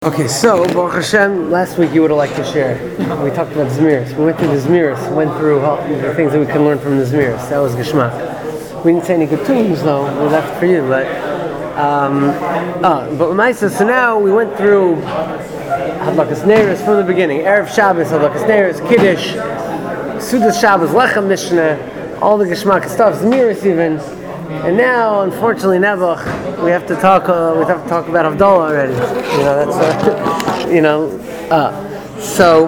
Okay, so Baruch Hashem, last week you would have liked to share. We talked about Zmiris. We went through the Zmiris, went through the things that we can learn from the Zmiris. That was Geshmak. We didn't say any good tunes though. We left for you, but Maisa. So now we went through Hadlakas Neiros from the beginning. Erev Shabbos, Hadlakas Neiros, Kiddush, Sudas Shabbos, Lechem Mishnah, all the Geshmak stuff, Zmiris even. And now, unfortunately, Nebuch, we have to talk. We have to talk about Havdalah already. You know, that's So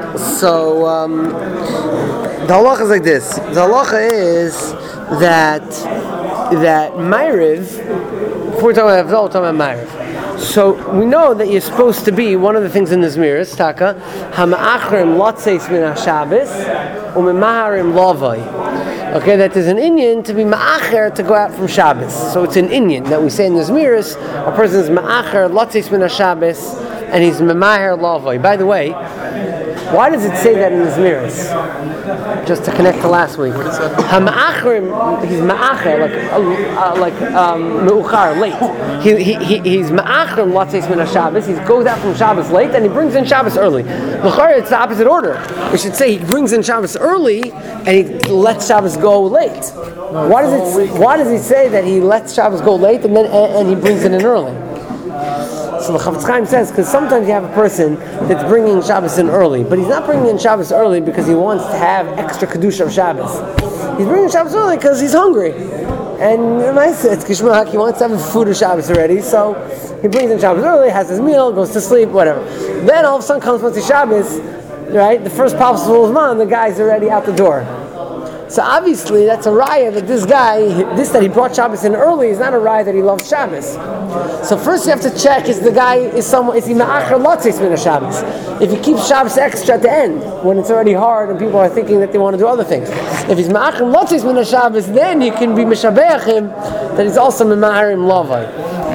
the halacha is like this. The halacha is that Ma'ariv. Before we talk about Havdalah, we're talking about Ma'ariv. So we know that you're supposed to be one of the things in the Zmiris, Taka, Hama'achrim Lotzeis Min HaShabbos U'Memaharim Lavai. Okay, that there's an inyan to be ma'acher to go out from Shabbos. So it's an inyan that we say in the Zmiris. A person is ma'acher lotzeis min HaShabbos and he's memaher lavoi. By the way, why does it say that in the Zmiris? Just to connect to last week. Hama'achrim, he's ma'acher like meuchar, late. He's ma'achrim lotzeis min HaShabbos. He goes out from Shabbos late and he brings in Shabbos early. L'chara, it's the opposite order. We should say he brings in Shabbos early and he lets Shabbos go late. Why does he say that he lets Shabbos go late and he brings it in early? So the Chafetz Chaim says, because sometimes you have a person that's bringing Shabbos in early, but he's not bringing in Shabbos early because he wants to have extra Kedusha of Shabbos. He's bringing Shabbos early because he's hungry. And it's Geshmak, he wants to have food of Shabbos already, so he brings in Shabbos early, has his meal, goes to sleep, whatever. Then all of a sudden comes Motzei Shabbos, right? The first possible of man, the guy's already out the door. So obviously that's a raya that this guy, that he brought Shabbos in early is not a raya that he loves Shabbos. So first you have to check, is he ma'acher lotzeis min HaShabbos? If he keeps Shabbos extra at the end, when it's already hard and people are thinking that they want to do other things. If he's ma'acher lotzeis min HaShabbos, then you can be mishabeach him that he's also memaharim lavai.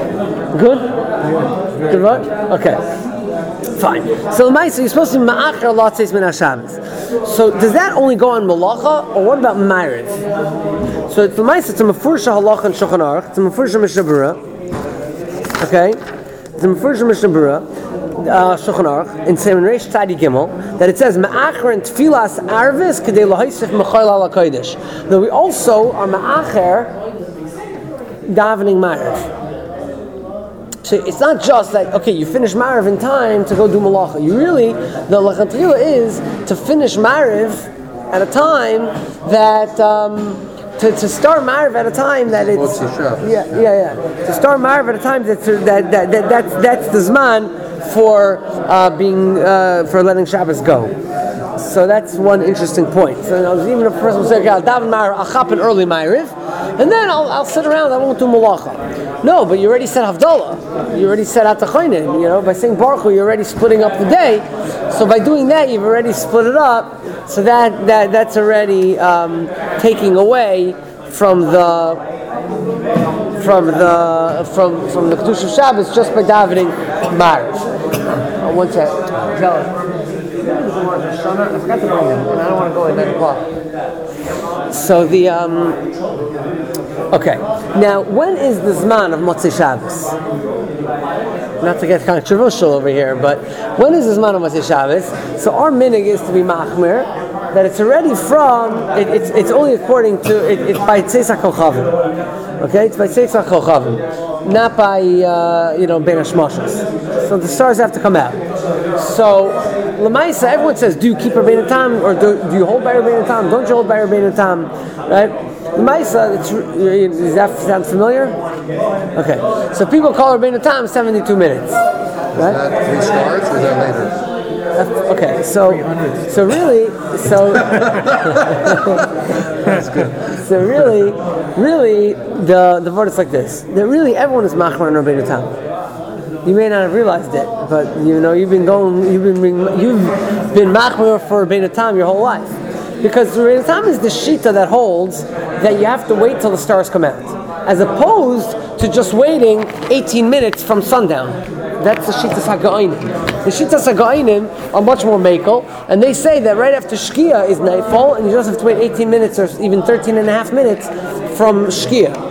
Good? Good right? Okay. Fine. So you're supposed to be ma'acher lotzeis min HaShabbos. So does that only go on malacha, or what about ma'ariv? So it's a mefursha halacha and shulchan aruch. It's a mefursha mishnah berurah. Okay, it's a mefursha mishnah berurah, shulchan aruch in Semen Reish Tzadi Gimel that it says ma'acher and tfilas arvis kedei lahaisif mechayil ala kodesh. That we also are ma'acher davening ma'ariv. So it's not just that, okay, you finish Ma'ariv in time to go do Malacha. You really, the Lachatchila is to finish Ma'ariv at a time that, to start Ma'ariv at a time that it's... Yeah. To start Ma'ariv at a time that's the Zman for for letting Shabbos go. So that's one interesting point. So even if a person will say, okay, I'll daven Ma'ariv, I'll chop an early Ma'ariv, and then I'll sit around, I won't do Malacha. No, but you already said Havdalah. You already said Atachaynim. By saying Baruch Hu, you're already splitting up the day. So by doing that, you've already split it up. So that's already taking away from the Kedusha of Shabbos just by davening Ma'ariv. One sec. I forgot to bring them, and I don't want to go at 9 o'clock. So okay. Now, when is the Zman of Motzei Shabbos? Not to get controversial over here, but when is the Zman of Motzei Shabbos? So our minig is to be machmir, that it's already from, it's only according to, it's by Tzeis HaKochavim. Okay? It's by Tzeis HaKochavim. Not by, Ben Hashmashas. So the stars have to come out. So, Lamaisa, everyone says, do you keep Rabbeinu Tam, or do you hold by Rabbeinu Tam? Don't you hold by Rabbeinu Tam? Right? Lamaisa, does that sound familiar? Okay. So people call Rabbeinu Tam 72 minutes. Right? Is that 3 stars or is that later? Okay, so really, that's good. So really, the word is like this: that really everyone is machmir on Rabbeinu Tam. You may not have realized it, but you've been machmir for Rabbeinu Tam your whole life, because Rabbeinu Tam is the shita that holds that you have to wait till the stars come out, as opposed to just waiting 18 minutes from sundown. That's the Shittas HaGa'inim. The Shittas HaGa'inim are much more makel, and they say that right after Shkia is nightfall, and you just have to wait 18 minutes or even 13 and a half minutes from Shkia.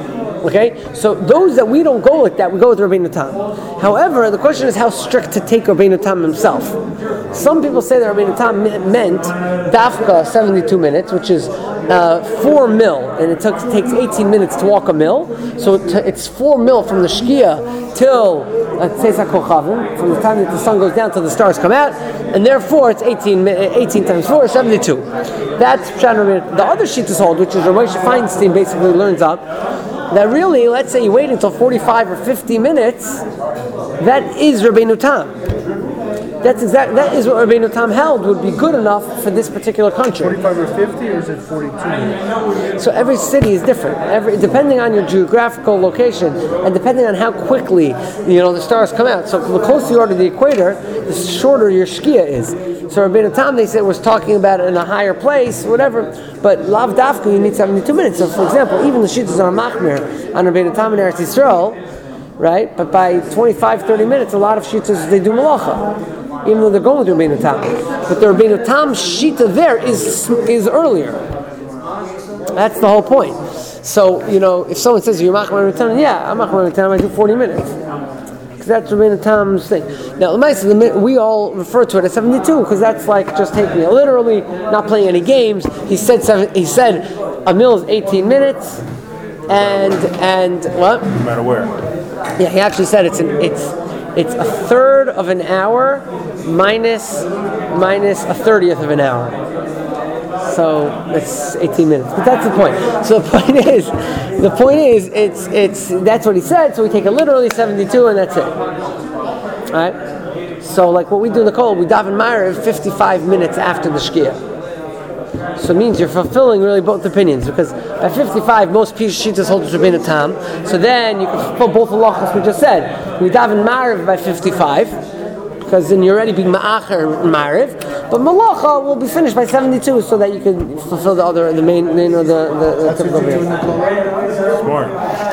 Okay, so those that we don't go like that, we go with Rabbeinu Tam. However, the question is how strict to take Rabbeinu Tam himself. Some people say that Rabbeinu Tam meant dafka 72 minutes, which is 4 mil, and it takes 18 minutes to walk a mil. So it's 4 mil from the Shkia till Tzeisak Kochavim, from the time that the sun goes down till the stars come out, and therefore it's 18 times 4 is 72. That's Pshat Rabbeinu. The other Shittas hold, which is Rav Moshe Feinstein basically learns up, that really, let's say you wait until 45 or 50 minutes, that is Rabbeinu Tam. That is what Rabbeinu Tam held would be good enough for this particular country. 45 or 50, or is it 42? So every city is different. Depending on your geographical location and depending on how quickly the stars come out. So the closer you are to the equator, the shorter your Shkia is. So Rabbeinu Tam, they said, was talking about it in a higher place, whatever. But Lav Dafka, you need 72 minutes. So for example, even the Shittas are Machmir on Rabbeinu Tam in Eretz Yisrael, right? But by 25-30 minutes, a lot of Shittas, they do Malacha, even though they're going to Rabbeinu Tam. But the Rabbeinu Tam Shita there is earlier. That's the whole point. So, if someone says, you're Machmir Rabbeinu Tam, yeah, I'm Machmir Rabbeinu Tam, I do 40 minutes. Because that's Rabbeinu Tam's thing. Now, we all refer to it as 72, because that's like just taking it literally, not playing any games. He said a meal is 18 minutes, and what? No matter where. Yeah, he actually said it's a third of an hour minus a 30th of an hour. So it's 18 minutes. But that's the point. So the point is it's that's what he said, so we take it literally 72 and that's it. Alright? So like what we do in the Kol, we daven Ma'ariv 55 minutes after the Shkia. So it means you're fulfilling really both opinions, because by 55 most Shittas hold Rabbeinu Tam. So then you can fulfill both the halachos we just said. We daven Ma'ariv by 55, because then you're already being Ma'acher Ma'ariv. But Malacha will be finished by 72, so that you can fulfill the main or the typical way. Smart.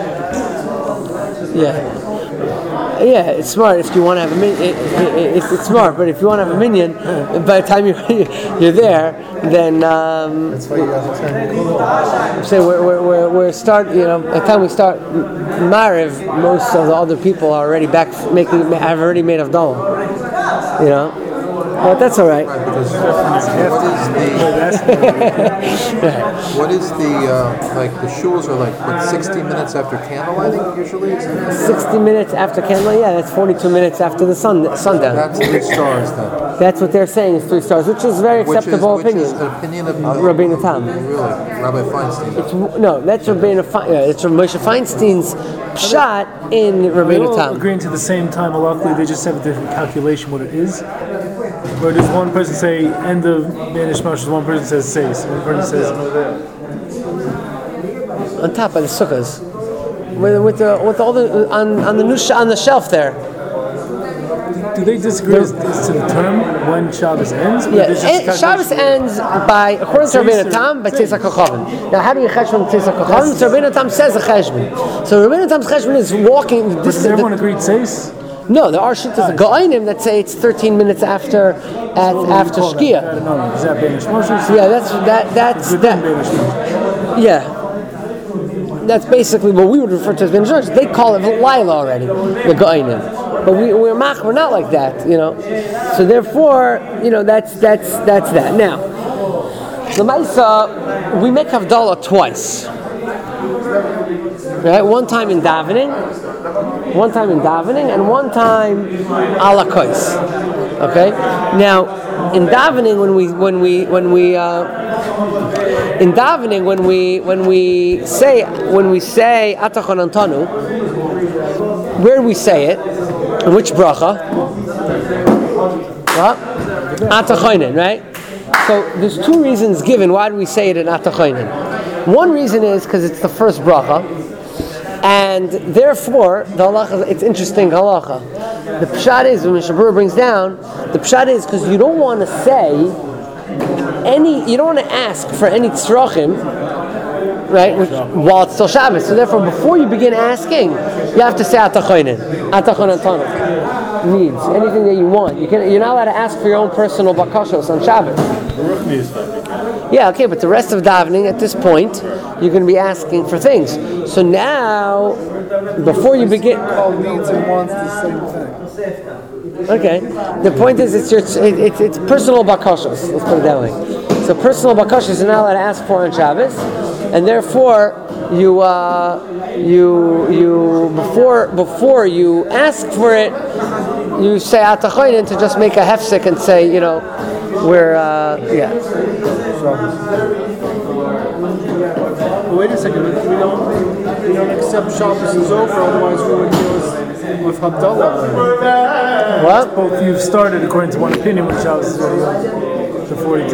Yeah, it's smart if you want to have a minion. It's smart, but if you want to have a minion, by the time you're there, then That's why you have to attend. say we're start. By the time we start Mariv, most of the other people are already back have already made Havdalah. But that's all right. What is the the shuls are like 60 minutes after candlelighting usually? 60 minutes after candlelight, yeah, that's 42 minutes after the sundown. That's 3 stars then. That's what they're saying is 3 stars, which is a very acceptable opinion. Which is an opinion of Rabbeinu Tam. Really? Rabbi Feinstein. That's Rabbeinu it's Rav Moshe Feinstein's pshat in Rabbeinu They're all Tam. agreeing to the same time, luckily they just have a different calculation what it is. Where does one person say end of Banish Moshe, one person says Seis, one person says On top of the sukkahs, with all the on the shelf there. Do they disagree as to the term when Shabbos ends? Yeah, Shabbos ends by, according to Rabbeinu Tam, by Tzeisak Kochavim. Now, how do you cheshbon Tzeisak Kochavim? So Rabbeinu Tam says a cheshbon. So Rabbeinu Tam's cheshbon is walking. Does everyone agree Seis? No, there are shittas Ga'ainim that say it's 13 minutes after Shkia. Is that Banish Moshe? Yeah, that's that. Yeah. That's basically what we would refer to as Ben George. They call it Laila already, the Ga'ainim. But we're not like that, So therefore, that's that. Now, the Maisa, we make Havdalah twice. Right? One time in davening, and one time ala kois. Okay? Now, in davening, when we say Atachon Antanu, where do we say it? In which bracha? What? Atachoinen, right? So there's 2 reasons given why do we say it in Atachoinen. One reason is because it's the first bracha, and therefore the halacha. It's interesting halacha. The pshat is when Mishnah Berurah brings down. The pshat is because you don't want to say you don't want to ask for any tzrachim, right? While it's still Shabbos. So therefore, before you begin asking, you have to say Atachoinen, Atachon Antanu. Needs anything that you want. You're not allowed to ask for your own personal bakashos on Shabbos. Yeah, okay, but the rest of davening at this point, you're going to be asking for things. So now, before you begin, All needs and wants the same thing. okay, the point is it's personal bakashos. Let's put it that way. So personal bakashos you're not allowed to ask for on Shabbos, and therefore before you ask for it, you say atachoinen to just make a hefsek and say, we're Wait a second, we don't accept Shabbos is over, otherwise we would deal with Havdalah. What? Both you've started according to one opinion when Shabbos is already up to 42.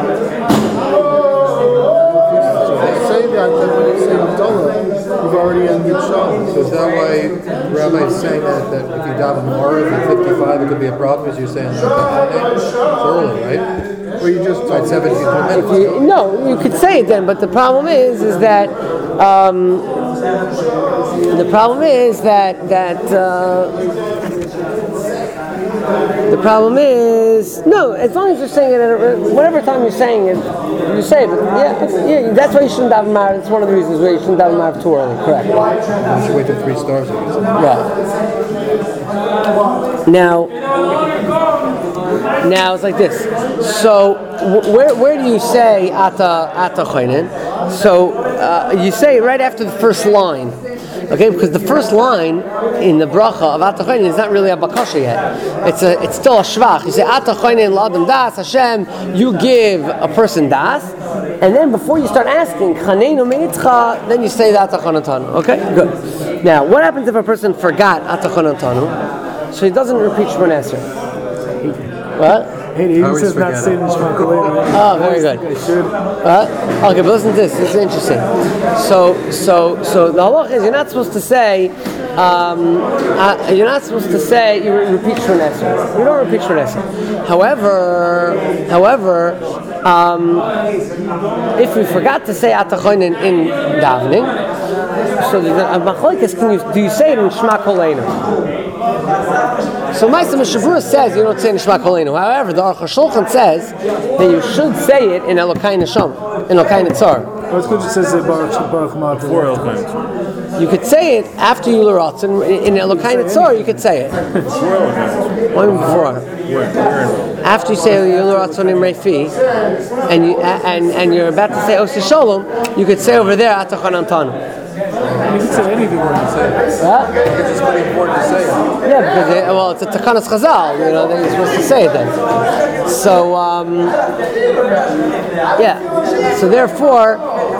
Say that when you say Havdalah, you've already ended Shabbos. So is that why Rabbi is saying that if you daven more at 55, it could be a problem because you're saying it's early, right? Or you just tried 17 minutes? No, you could say it then, but the problem is that no. As long as you're saying it at whatever time you're saying it, you say it. But yeah. That's why you shouldn't daven Marav. It's one of the reasons why you shouldn't daven Marav too early. Correct. You should wait till 3 stars. I guess. Yeah. Now it's like this. So where do you say ata choinen? So you say it right after the first line, okay? Because the first line in the bracha of ata choinen is not really a bakasha yet. It's still a shvach. You say ata choinen la'adam das Hashem. You give a person das, and then before you start asking chaneinu meitzcha, then you say the ata chonatanu. Okay, good. Now what happens if a person forgot ata chonatanu? So he doesn't repeat Shemona Esrei. What? He says not saying the Shema Koleinu. Oh, very good. Okay, but listen to this. This is interesting. So the halach is you're not supposed to say you repeat Shemona Esrei. You don't repeat Shemona Esrei. However, if we forgot to say atachoinen in davening, so the machlokes do you say it in Shema Koleinu? So Ma'aseh Mishavura says you don't say Nishma Koleinu. However, the Aruch HaShulchan says that you should say it in Elokai Neshama, in Elokai Netzar. It's good it says Baruch Ma'at. You could say it after you L'Ratzon, in Elokai Netzar you could say it. One before. After you say L'Ratzon in Reifi, and you're about to say Oseh Shalom, you could say over there Atachon Antanu. You can say anything when you say it. What? It's just pretty important to say it. Yeah, because it's a Takanas Chazal, then you're supposed to say it then. So, So therefore,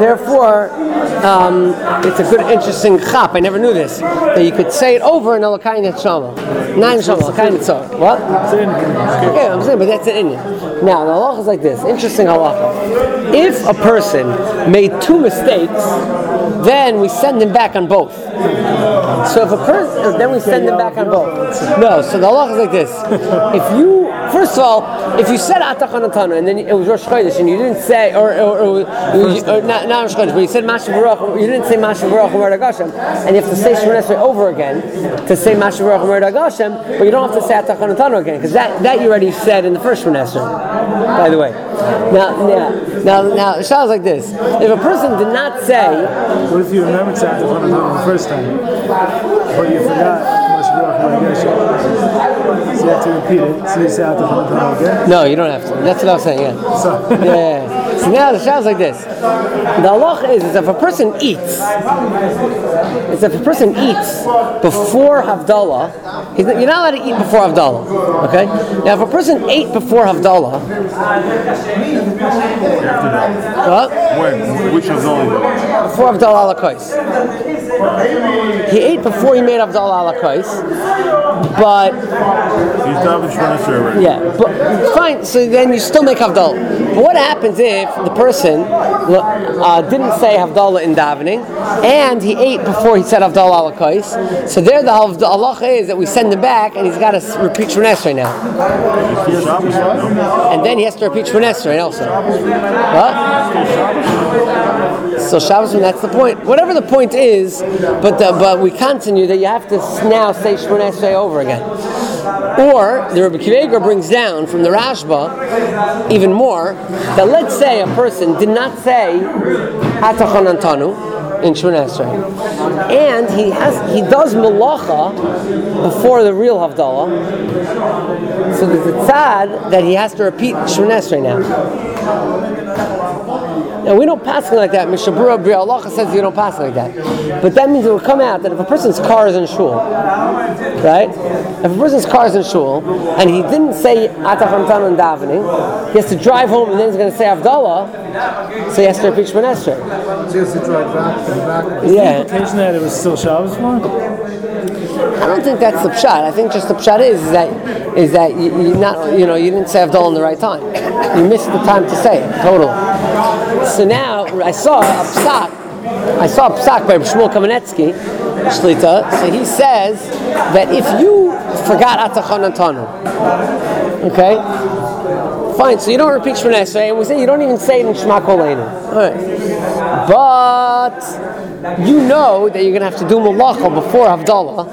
it's a good, interesting chap. I never knew this, that you could say it over in Elokai Neshama, not in Neshama, Elokai Netzar. What? Okay, I'm saying, but that's an Indian. Now, the halacha is like this. Interesting halacha. If a person made 2 mistakes, then we send him back on both. So if a person, then we send him back on both. No, so the halacha is like this. First of all, if you said Atachon Antanu and then it was Rosh Chodesh and you didn't say, or not Rosh Chodesh, but you said Mashiv Baruch, you didn't say Mashiv Baruch U'Mer Dagashem, and you have to say Shemona Esrei over again to say Mashiv Baruch U'Mer Dagashem, but you don't have to say Atachon Antanu again because that you already said in the first Shemona Esrei. By the way, now the shah is like this: if a person did not say, what if you remember to say Atachon Antanu the first time, but you forgot Mashiv Baruch U'Mer Dagashem? So you have to repeat it. So you say Atachon Antanu again. No, you don't have to. That's what I was saying. Yeah. Yeah. So now the shah is like this: the halach is if a person eats, before Havdalah, you're not allowed to eat before Havdalah. Okay. Now, if a person ate before Havdalah, what? When? Which Havdalah? Before Havdalah ala kais. He ate before he made Havdalah ala kais, but He's davening Shemona Esrei already. yeah, but fine. So then you still make Havdalah. But what happens if the person didn't say Havdalah in davening, and he ate before he said Havdalah ala kais? So there the halacha is that we send him back, and he's got to repeat Shemona Esrei now. And then he has to repeat Shemona Esrei also. What? So Shabbos, that's the point. Whatever the point is, but we continue that you have to now say Shemona Esrei over again. Or the Rebbe Akiva Eiger brings down from the Rashba even more that let's say a person did not say Atachon Antanu in Shemona Esrei, and he does Melacha before the real Havdalah, so there's a tzad that he has to repeat Shemona Esrei now. Now we don't pass it like that. Mishabura Bri Allah says you don't pass it like that. But that means it will come out that if a person's car is in shul, right? If a person's car is in shul and he didn't say Atachon Antanu in davening, he has to drive home and then he's going to say Havdalah, so he has to repeat Shemona Esrei. So he has to drive back and back. Yeah. The implication that it was still Shabbos for him? I don't think that's the pshat. I think just the pshat is that you didn't say Havdalah in the right time. You missed the time to say it. Totally. So now I saw a psak by Shmuel Kamenetsky, Shlita. So he says that if you forgot Atachon Antanu, okay, fine. So you don't repeat Shemona Esrei, and we say you don't even say it in Shema Koleinu. All right, but you know that you're going to have to do Melacha before Havdalah,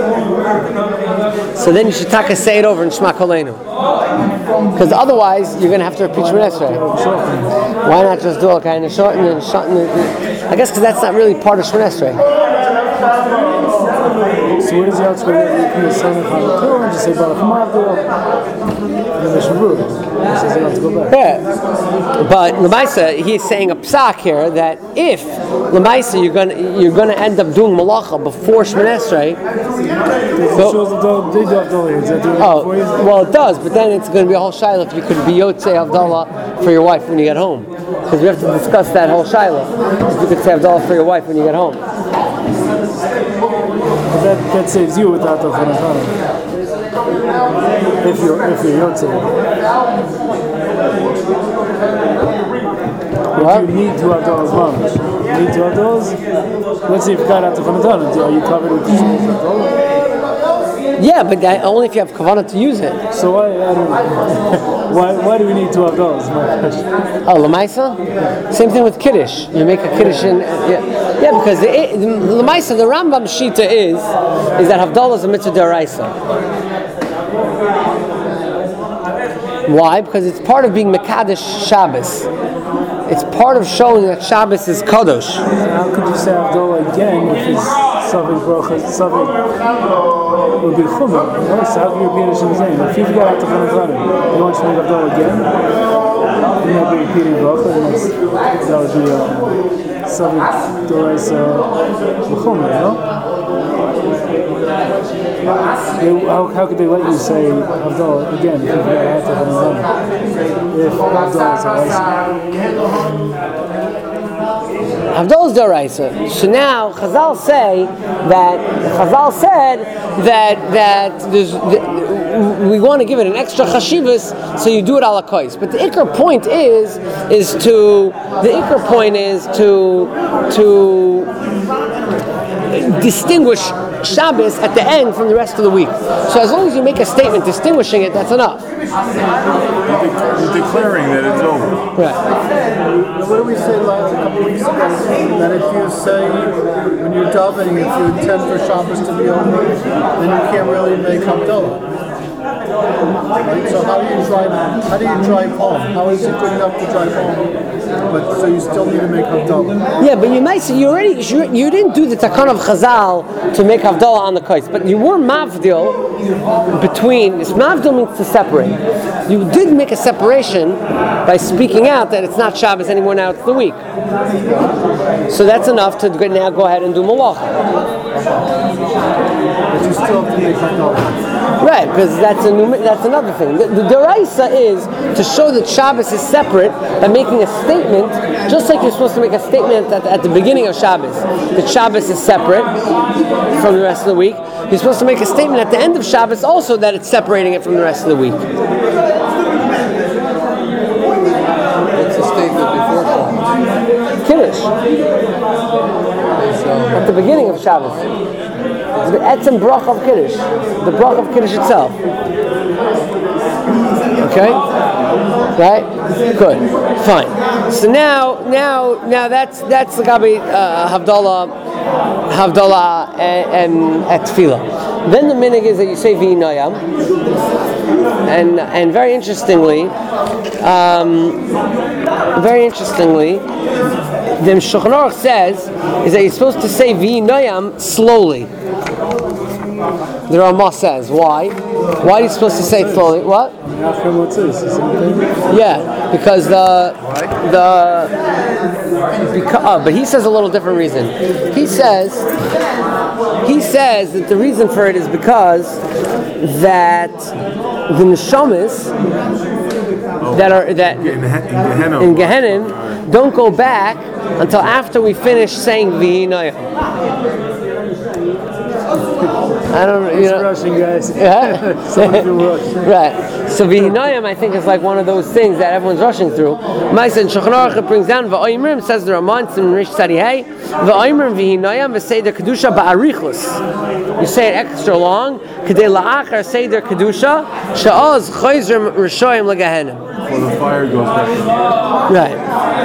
so then you should say it over in Shema Koleinu, because otherwise you're going to have to repeat Shemona Esrei. Why not just do a kind of short and then short? I guess because that's not really part of Shemona Esrei. So what is the outside that you can say in front of the and just say Baruch Havdalah? And then Shabbat. He says you have to go back. Yeah, but Lamaisa, he's saying a psak here that if Lamaisa you're gonna end up doing Malacha before Shemona Esrei. Well, it does, but then it's going to be a whole shiloh if you could be Yotzei Havdalah for your wife when you get home, because we have to discuss that whole shiloh. If you could say Havdalah for your wife when you get home. That saves you without the Fanatana. If you're Yotzei. But you need to have those moments. You need to have those. Let's say if you got out the Fanatana, are you covered with the Yeah, but only if you have kavanah to use it. So why do we need to have those? Oh, Lamaisa? Same thing with Kiddush. You make a Kiddush in... because Lamaisa, the Rambam Shita is that Havdalah is a mitzvah d'oraisa. Why? Because it's part of being Mekadesh Shabbos. It's part of showing that Shabbos is Kadosh. How could you say Havdalah again if his Savik Brocha, Savik would be Chumah? So how can you repeat it in the same? If you forgot to Fanatana, you want to make Havdalah again? You're not be repeating Brocha, and that would be Savik Doraisa Chumah, no? How could they let you say Havdalah again if you forgot to Fanatana? If Havdalah is a Havdalah is d'oraisa. So now Chazal said that we want to give it an extra chashivas, so you do it ala kois. But the ikar point is to distinguish Shabbos at the end from the rest of the week. So as long as you make a statement distinguishing it, that's enough. You're declaring that it's over. Right. What did we say a couple weeks ago? That if you say, when you're davening, if you intend for Shabbos to be over, then you can't really make Havdalah. Right? So how do you drive home? How is it good enough to drive home? But so you still need to make Havdalah. Yeah, but you might say you didn't do the takan of Chazal to make Havdalah on the kais, but you were mavdil between. Mavdil means to separate. You did make a separation by speaking out that it's not Shabbos anymore. Now it's the week. So that's enough to now go ahead and do Malacha. But you still have to make Havdalah. Right, because that's another thing. The deraisa is to show that Shabbos is separate by making a statement, just like you're supposed to make a statement at the beginning of Shabbos, that Shabbos is separate from the rest of the week. You're supposed to make a statement at the end of Shabbos also that it's separating it from the rest of the week. What's the statement before Shabbos? Kiddush. At the beginning of Shabbos. The etzem brach of Kiddush. The brach of Kiddush itself. Okay? Right? Good. Fine. So now that's the Gabi Havdalah and Tefillah. Then the minig is that you say v'inayam, and very interestingly, the Shulchan Aruch says is that you're supposed to say v'inayam slowly. The Ramah says, why? Why are you supposed to say it slowly? What? Yeah, because but he says a little different reason. He says that the reason for it is because that the neshamas in Gehenim don't go back until after we finish saying v'inayam. I don't know. It's rushing, guys. Yeah? Right. So v'hinayim, I think, is like one of those things that everyone's rushing through. Ma'aseh and Shulchan Aruch brings down v'oimrim, says the Ramah in Rish Tzadihei, v'oimrim v'hinayim v'seider kedusha ba'arichus. You say it extra long. Kedei la'achar seider kedusha she'oz choizrim rishoyim legahenim. Before the fire goes back. Right.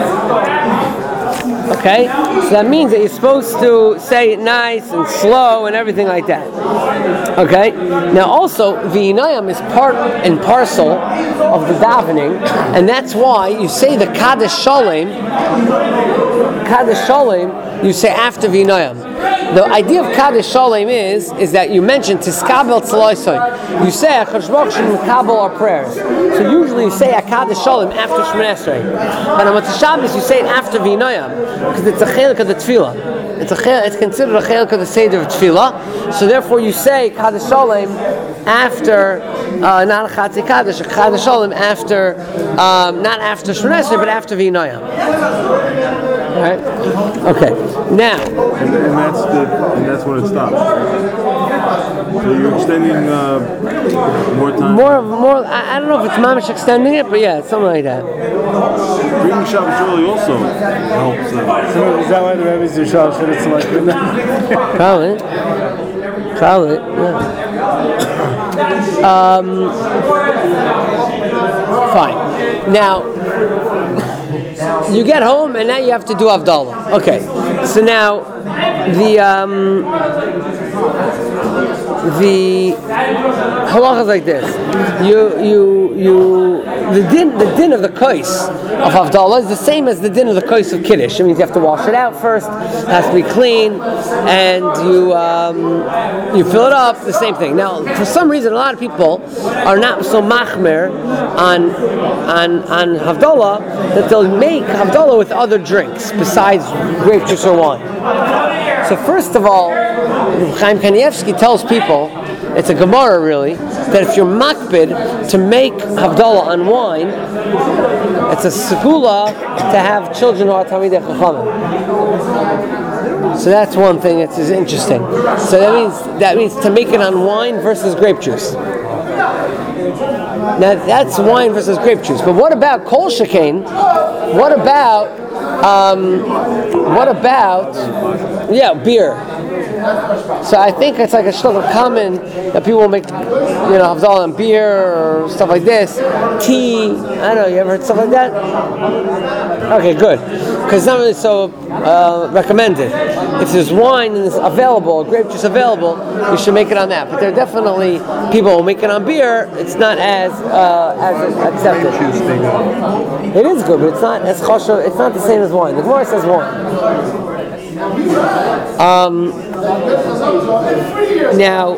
Okay, so that means that you're supposed to say it nice and slow and everything like that. Okay, now also v'inayam is part and parcel of the davening, and that's why you say the Kaddish Shalom. Kaddish Shalom you say after v'inayam. The idea of Kaddish Shalom is that you mention Tiskabel Tzaloisoi. You say HaKadosh Baruch Hu Mekabel our prayers. So usually you say a Kaddish Shalom after Shemoneh Esrei. But on Motzei Shabbos you say it after v'inayam because it's a chelik of the tefillah. It's considered a chelik of the seder of tefillah. So therefore you say Kaddish Shalom after not a Chatzi Kaddish, a Kaddish Shalom after not after Shemoneh Esrei but after v'inayam. Right? Okay. Now, and that's when it stops. So you're extending more time. More. I don't know if it's mamish extending it, but yeah, something like that. Reading Shabbos early also helps. So is that why the rabbis do Shabbos Shidduch so much? Probably. Yeah. Fine. Now. You get home and now you have to do Havdalah. Okay, so now the halacha is like this. The din of the kos of Havdalah is the same as the din of the kos of Kiddush. It means you have to wash it out first, it has to be clean, and you fill it up, the same thing. Now, for some reason, a lot of people are not so machmer on Havdalah that they'll make Havdalah with other drinks besides grape juice or wine. So first of all, Chaim Kanievsky tells people, it's a Gemara really, that if you're makbid to make Havdalah on wine, it's a segula to have children who are Talmidei Chachamim. So that's one thing that is interesting. So that means to make it on wine versus grape juice. Now that's wine versus grape juice. But what about kol shekain? What about beer? So I think it's like a shloka common that people will make, Havdalah on beer or stuff like this. Tea, I don't know, you ever heard stuff like that? Okay, good. Because it's not really so recommended. If there's wine and it's available, grape juice available, you should make it on that. But there are definitely people who make it on beer, it's not as accepted. It is good, but it's not as choshev, it's not the same as wine. The Gemara says wine. Now,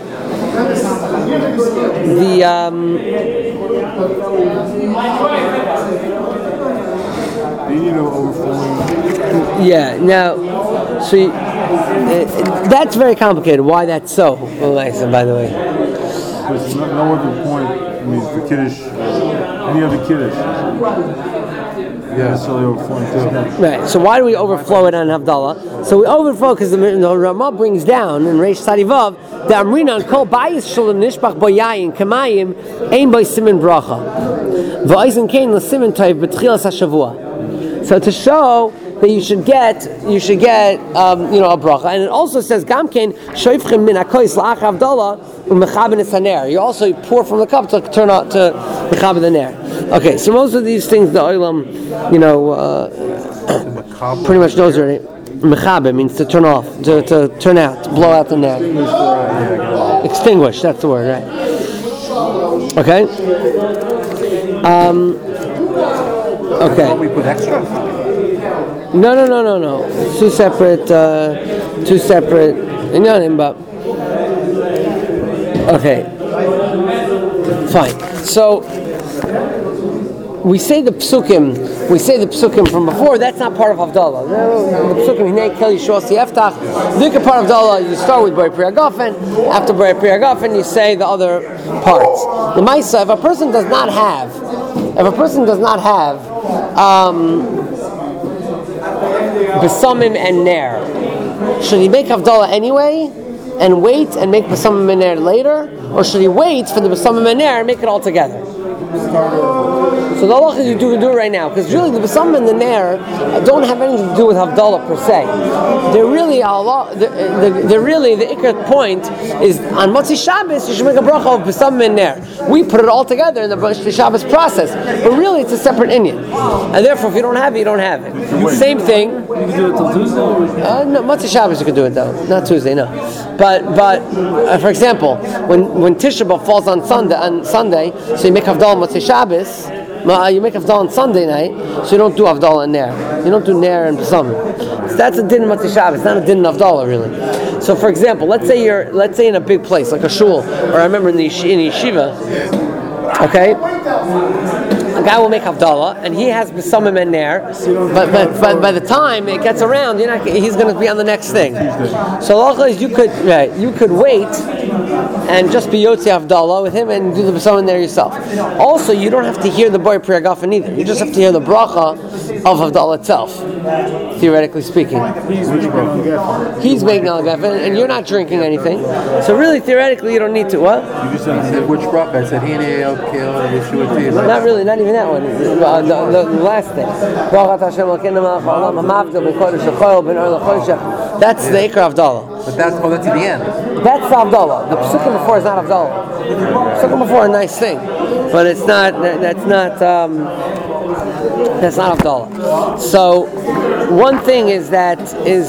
so that's very complicated. Why that's so? By the way, there's no other point. I mean, for Kiddush, any other Kiddush. Yeah, so they overflowing too. Right. So why do we overflow it on Havdalah? So we overflow because the Ramah brings down in Reish Tzadivav the Amrinan kol bayis shalom nishbach boyayin kamayim ein boy simin bracha v'oizen kein l'simin toiv b'tchilas hashavua. So to show that you should get a bracha, and it also says gamkein shoifchim min hakois la'ach Havdalah u'mechaben es haner. You also pour from the cup to turn out to mechaben the ner. Okay, so most of these things the olam, pretty much knows already. Mechabe means to turn off, to turn out, to blow out the ner. Extinguish, that's the word, right? Okay? Okay. We put extra. No. Two separate inyanim, but okay. Fine. So we say the psukim from before. That's not part of Havdalah. The psukim hinei kel yishua siyeftach. The part of Havdalah, you start with Bari Pri Hagafen. After Bari Pri Hagafen, you say the other parts. The Maisa, if a person does not have besamim and ner, should he make Havdalah anyway and wait and make besamim and ner later, or should he wait for the besamim and ner and make it all together? So the halacha is you do it right now, because really the besamim and the ner don't have anything to do with Havdalah per se. They're really the ikar point is on Motzi Shabbos you should make a bracha of besamim and ner. We put it all together in the Shabbos process, but really it's a separate inyan, and therefore if you don't have it, you don't have it. Same thing. You can do it till Tuesday? No, Motzi Shabbos you can do it though, not Tuesday, no. But for example, when Tisha B'Av falls on Sunday, so you make Havdalah Motzi Shabbos. You make Havdalah on Sunday night, so you don't do Havdalah and Ner. You don't do Ner and Besamim. So that's a din Motzi Shabbos, not a din Havdalah really. So for example, let's say in a big place like a shul, or I remember in yeshiva, okay, a guy will make Havdalah and he has Besamim and Ner, but by the time it gets around, he's going to be on the next thing. So you could wait and just be Yotzi Havdalah with him and do the Besamim and Ner yourself. Also, you don't have to hear the Bari Pri Hagafen either. You just have to hear the bracha of Havdalah itself, theoretically speaking. He's making Al Geffen, and you're not drinking anything. So really, theoretically, you don't need to. What? You just said which bracha? I said Hinei El Kel Yeshua Tei. Not really, not even that one. The last thing. That's the Ikar Havdalah. But that's at the end. That's Havdalah. The Psukim before is not Havdalah. Psukim before a nice thing, but it's not. That's not Havdalah. So one thing is we have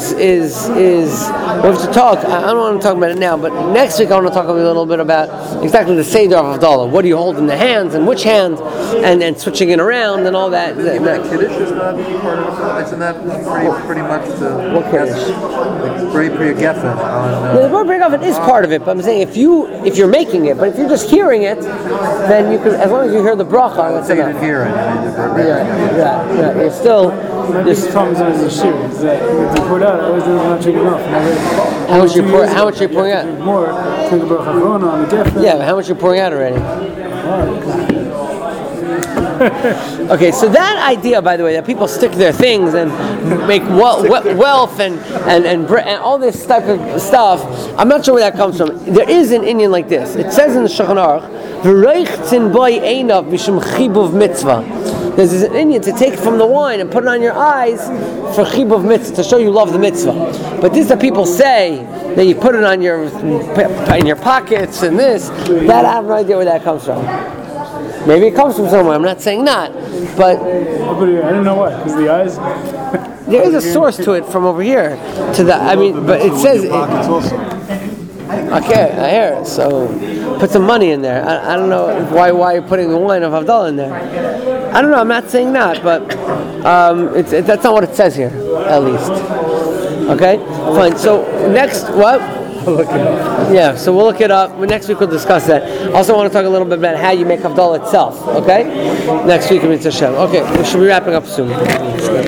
to talk. I don't want to talk about it now, but next week I want to talk a little bit about exactly the Seder of Havdalah. What do you hold in the hands and which hand, and switching it around and all that. Even the Kiddush is not part of it. Isn't that pretty much the what Kiddush? Bari Pri Hagafen. The Bari Pri Hagafen is part of it, but I'm saying if you're making it, but if you're just hearing it, then you can, as long as you hear the bracha, that's enough. You didn't hear it. Yeah. You're still. This comes as a shear. Is that if you pour it out, I always not drinking enough. How much are you pouring out? More. Think about Chavrona on the Geffen. Yeah, but how much are you pouring out already? Okay, so that idea, by the way, that people stick their things and make wealth and all this type of stuff, I'm not sure where that comes from. There is an Indian like this. It says in the Shulchan Aruch, "V'reichtzin boi einav mishum chibuv mitzvah." There's an Indian to take from the wine and put it on your eyes for chibuv mitzvah, to show you love the mitzvah. But this that people say that you put it on in your pockets and this, that I have no idea where that comes from. Maybe it comes from somewhere. I'm not saying not, but I don't know why. Because the eyes. There is a source to it from over here. But it says. Okay, I hear it. So put some money in there. I don't know why you're putting the wine of Havdalah in there. I don't know. I'm not saying that, but that's not what it says here, at least. Okay, fine. So next, what? Yeah, so we'll look it up. Next week we'll discuss that. Also want to talk a little bit about how you make Havdalah itself, okay? Next week in Mitzvah Hashem. Okay, we should be wrapping up soon.